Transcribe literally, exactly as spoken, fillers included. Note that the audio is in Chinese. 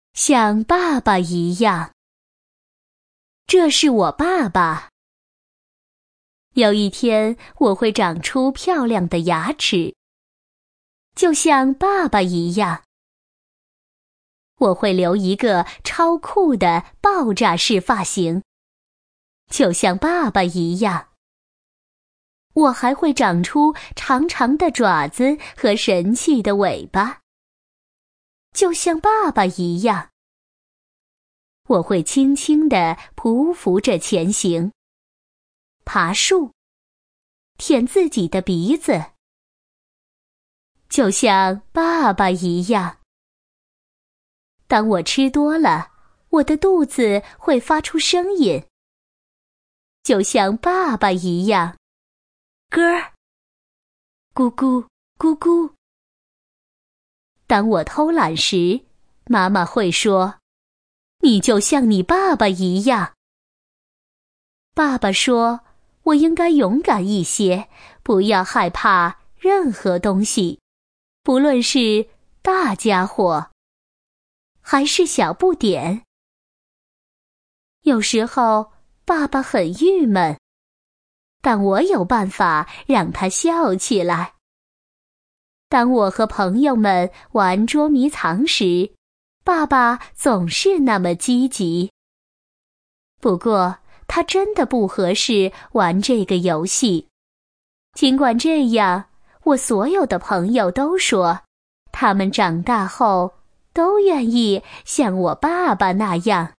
像爸爸一样。这是我爸爸。有一天，我会长出漂亮的牙齿，就像爸爸一样。我会留一个超酷的爆炸式发型，就像爸爸一样。我还会长出长长的爪子和神气的尾巴，就像爸爸一样。我会轻轻地匍匐着前行，爬树，舔自己的鼻子，就像爸爸一样。当我吃多了，我的肚子会发出声音，就像爸爸一样，咯儿，咕咕咕咕。当我偷懒时，妈妈会说，你就像你爸爸一样。爸爸说，我应该勇敢一些，不要害怕任何东西，不论是大家伙，还是小不点。有时候，爸爸很郁闷，但我有办法让他笑起来。当我和朋友们玩捉迷藏时，爸爸总是那么积极。不过，他真的不合适玩这个游戏。尽管这样，我所有的朋友都说，他们长大后都愿意像我爸爸那样。